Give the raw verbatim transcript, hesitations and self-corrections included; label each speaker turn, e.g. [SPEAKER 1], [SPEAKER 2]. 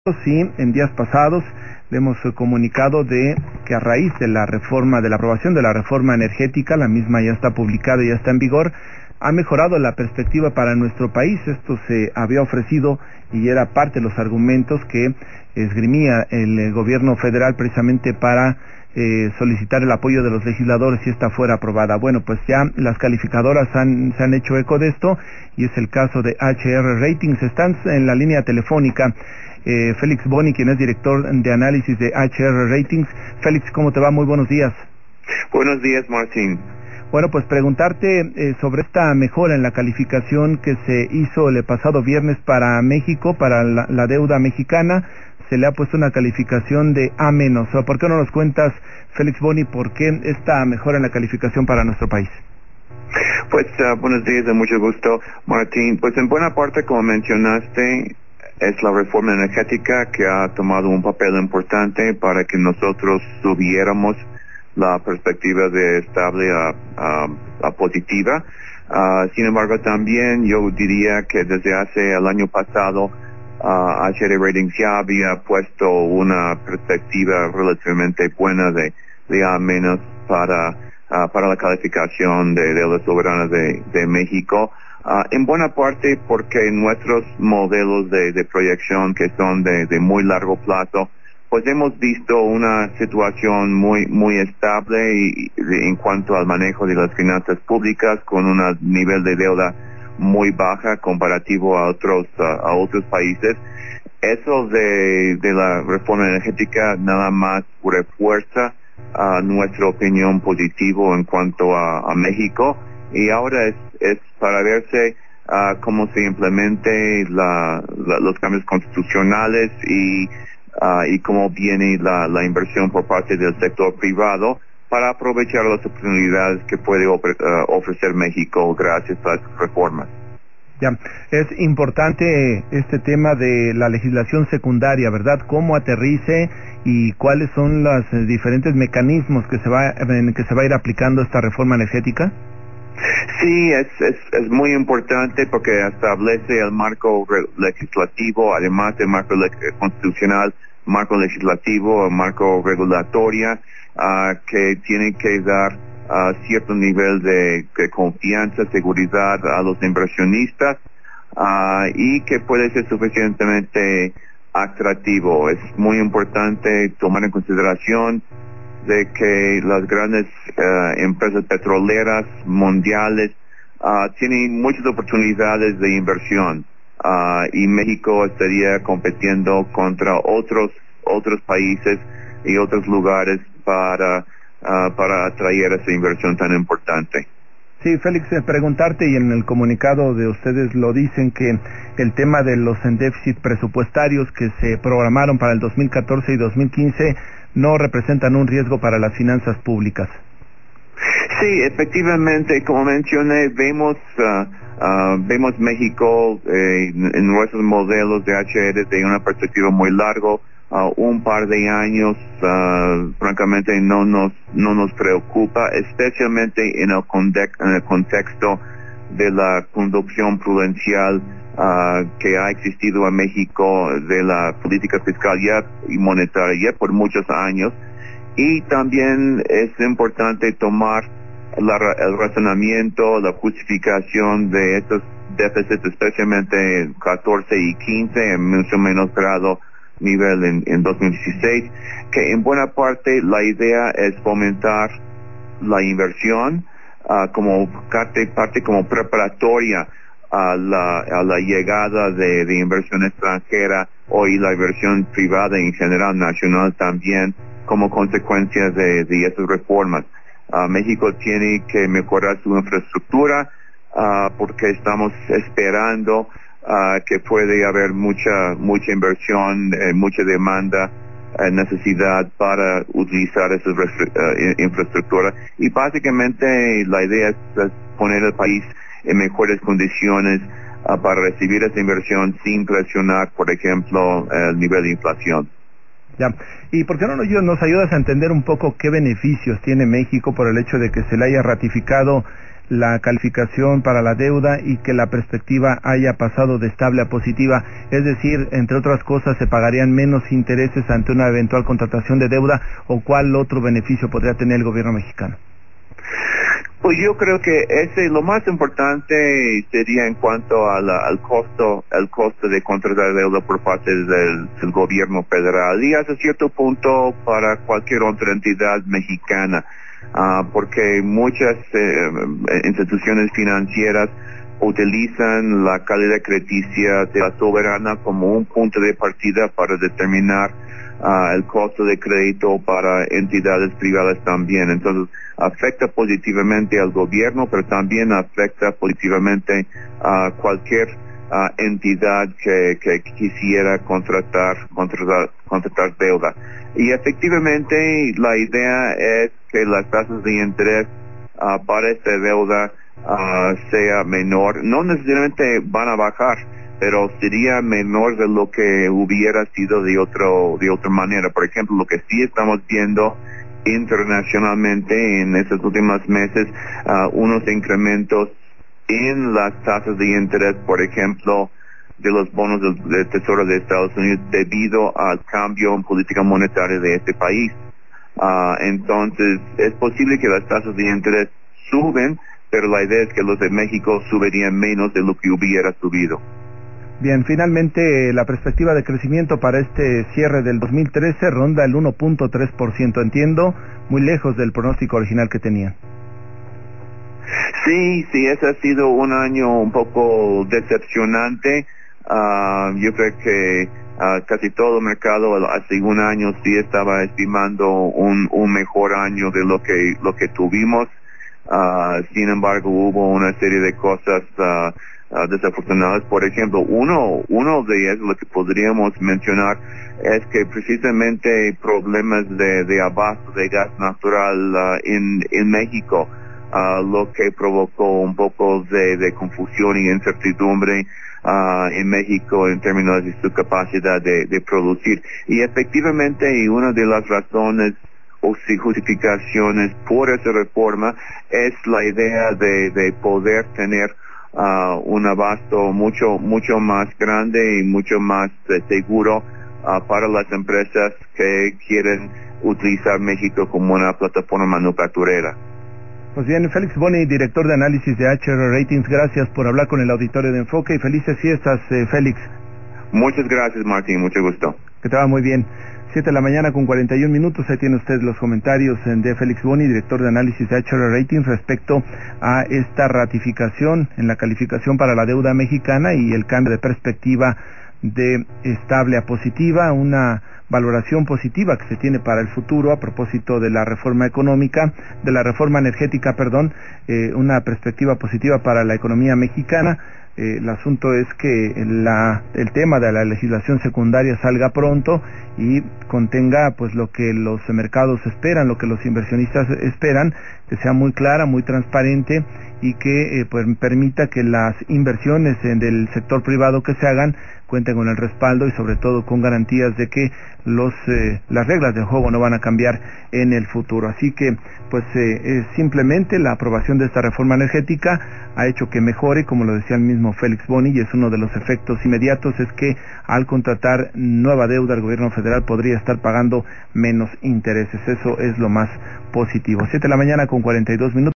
[SPEAKER 1] Sí, en días pasados le hemos eh, comunicado de que a raíz de la reforma, de la aprobación de la reforma energética, la misma ya está publicada y ya está en vigor, ha mejorado la perspectiva para nuestro país. Esto se había ofrecido y era parte de los argumentos que esgrimía el eh, gobierno federal precisamente para eh, solicitar el apoyo de los legisladores si esta fuera aprobada. Bueno, pues ya las calificadoras han, se han hecho eco de esto y es el caso de H R Ratings. Están en la línea telefónica Eh, Félix Boni, quien es director de análisis de H R Ratings. Félix, ¿cómo te va? Muy buenos días.
[SPEAKER 2] Buenos días, Martín.
[SPEAKER 1] Bueno, pues preguntarte eh, sobre esta mejora en la calificación que se hizo el pasado viernes para México, para la, la deuda mexicana. Se le ha puesto una calificación de A menos. ¿Por qué no nos cuentas, Félix Boni, por qué esta mejora en la calificación para nuestro país?
[SPEAKER 2] Pues uh, buenos días, de mucho gusto, Martín. Pues en buena parte, como mencionaste, es la reforma energética que ha tomado un papel importante para que nosotros subiéramos la perspectiva de estable a, a, a positiva. Uh, sin embargo, también yo diría que desde hace el año pasado uh, H R Ratings ya había puesto una perspectiva relativamente buena de, de A menos para, uh, para la calificación de deuda soberana de, de México. Uh, en buena parte porque nuestros modelos de, de proyección, que son de, de muy largo plazo, pues hemos visto una situación muy muy estable y, y, en cuanto al manejo de las finanzas públicas, con un nivel de deuda muy baja comparativo a otros uh, a otros países. Eso de, de la reforma energética nada más refuerza uh, nuestra opinión positiva en cuanto a, a México. Y ahora es, es para verse uh, cómo se implemente la, la, los cambios constitucionales y, uh, y cómo viene la, la inversión por parte del sector privado para aprovechar las oportunidades que puede ofre, uh, ofrecer México gracias a las reformas.
[SPEAKER 1] Ya, es importante este tema de la legislación secundaria, ¿verdad? ¿Cómo aterrice y cuáles son los diferentes mecanismos que se va, en que se va a ir aplicando esta reforma energética?
[SPEAKER 2] Sí, es, es, es muy importante porque establece el marco legislativo, además del marco le constitucional, marco legislativo, el marco regulatorio, uh, que tiene que dar uh, cierto nivel de, de confianza, seguridad a los inversionistas uh, y que puede ser suficientemente atractivo. Es muy importante tomar en consideración de que las grandes uh, empresas petroleras mundiales uh, tienen muchas oportunidades de inversión uh, y México estaría compitiendo contra otros otros países y otros lugares para uh, para atraer esa inversión tan importante.
[SPEAKER 1] Sí, Félix, eh, preguntarte, y en el comunicado de ustedes lo dicen, que el tema de los déficits presupuestarios que se programaron para el dos mil catorce y dos mil quince no representan un riesgo para las finanzas públicas.
[SPEAKER 2] Sí, efectivamente, como mencioné, vemos uh, uh, vemos México eh, en nuestros modelos de H R de una perspectiva muy largo. Uh, un par de años, uh, francamente, no nos no nos preocupa, especialmente en el, en el contexto de la conducción prudencial uh, que ha existido en México, de la política fiscal ya y monetaria por muchos años. Y también es importante tomar la, el razonamiento, la justificación de estos déficits, especialmente en catorce y quince, en mucho menos grado nivel en, en dos mil dieciséis, que en buena parte la idea es fomentar la inversión uh, como parte, parte como preparatoria a la, a la llegada de, de inversión extranjera o y la inversión privada en general, nacional también, como consecuencia de, de esas reformas. Uh, México tiene que mejorar su infraestructura uh, porque estamos esperando uh, que puede haber mucha mucha inversión, eh, mucha demanda, eh, necesidad para utilizar esa uh, infraestructura. Y básicamente la idea es poner al país en mejores condiciones uh, para recibir esa inversión sin presionar, por ejemplo, el nivel de inflación.
[SPEAKER 1] Ya. ¿Y por qué no nos ayudas a entender un poco qué beneficios tiene México por el hecho de que se le haya ratificado la calificación para la deuda y que la perspectiva haya pasado de estable a positiva, es decir, entre otras cosas, se pagarían menos intereses ante una eventual contratación de deuda, o cuál otro beneficio podría tener el gobierno mexicano?
[SPEAKER 2] Pues yo creo que ese lo más importante sería en cuanto a la, al costo, el costo de contratar deuda por parte del, del gobierno federal y hasta cierto punto para cualquier otra entidad mexicana, uh, porque muchas eh, instituciones financieras utilizan la calidad crediticia de la soberana como un punto de partida para determinar uh, el costo de crédito para entidades privadas también. Entonces, afecta positivamente al gobierno, pero también afecta positivamente a cualquier uh, entidad que, que quisiera contratar, contratar, contratar deuda. Y efectivamente la idea es que las tasas de interés uh, para esta deuda uh, sea menor. No necesariamente van a bajar, pero sería menor de lo que hubiera sido de otro, de otra manera. Por ejemplo, lo que sí estamos viendo internacionalmente en estos últimos meses, uh, unos incrementos en las tasas de interés, por ejemplo, de los bonos del, del Tesoro de Estados Unidos debido al cambio en política monetaria de este país. Uh, entonces, es posible que las tasas de interés suben, pero la idea es que los de México subirían menos de lo que hubiera subido.
[SPEAKER 1] Bien, finalmente la perspectiva de crecimiento para este cierre del dos mil trece ronda el uno punto tres por ciento, entiendo, muy lejos del pronóstico original que tenían.
[SPEAKER 2] Sí, sí, ese ha sido un año un poco decepcionante. Uh, yo creo que uh, casi todo el mercado hace un año sí estaba estimando un, un mejor año de lo que lo que tuvimos. Uh, sin embargo, hubo una serie de cosas uh, Uh, desafortunadas. Por ejemplo, uno, uno de ellos, lo que podríamos mencionar, es que precisamente problemas de, de abasto de gas natural uh, en, en México, uh, lo que provocó un poco de, de confusión y incertidumbre uh, en México en términos de su capacidad de, de producir. Y efectivamente, y una de las razones o si justificaciones por esa reforma es la idea de, de poder tener Uh, un abasto mucho mucho más grande y mucho más uh, seguro uh, para las empresas que quieren utilizar México como una plataforma manufacturera.
[SPEAKER 1] Pues bien, Félix Boni, director de análisis de H R Ratings, gracias por hablar con el auditorio de Enfoque y felices fiestas, eh, Félix.
[SPEAKER 2] Muchas gracias, Martín, mucho gusto.
[SPEAKER 1] Que te va muy bien. siete de la mañana con cuarenta y un minutos, ahí tiene usted los comentarios de Félix Boni, director de análisis de H R Ratings, respecto a esta ratificación en la calificación para la deuda mexicana y el cambio de perspectiva de estable a positiva, una valoración positiva que se tiene para el futuro a propósito de la reforma económica, de la reforma energética, perdón, eh, una perspectiva positiva para la economía mexicana. Eh, el asunto es que la, el tema de la legislación secundaria salga pronto y contenga pues lo que los mercados esperan, lo que los inversionistas esperan, que sea muy clara, muy transparente y que eh, pues permita que las inversiones en del sector privado que se hagan cuenten con el respaldo y sobre todo con garantías de que los eh, las reglas del juego no van a cambiar en el futuro. Así que pues eh, eh, simplemente la aprobación de esta reforma energética ha hecho que mejore, como lo decía el mismo Félix Boni, y es uno de los efectos inmediatos, es que al contratar nueva deuda el gobierno federal podría estar pagando menos intereses. Eso es lo más positivo. siete de la mañana con cuarenta y dos minutos.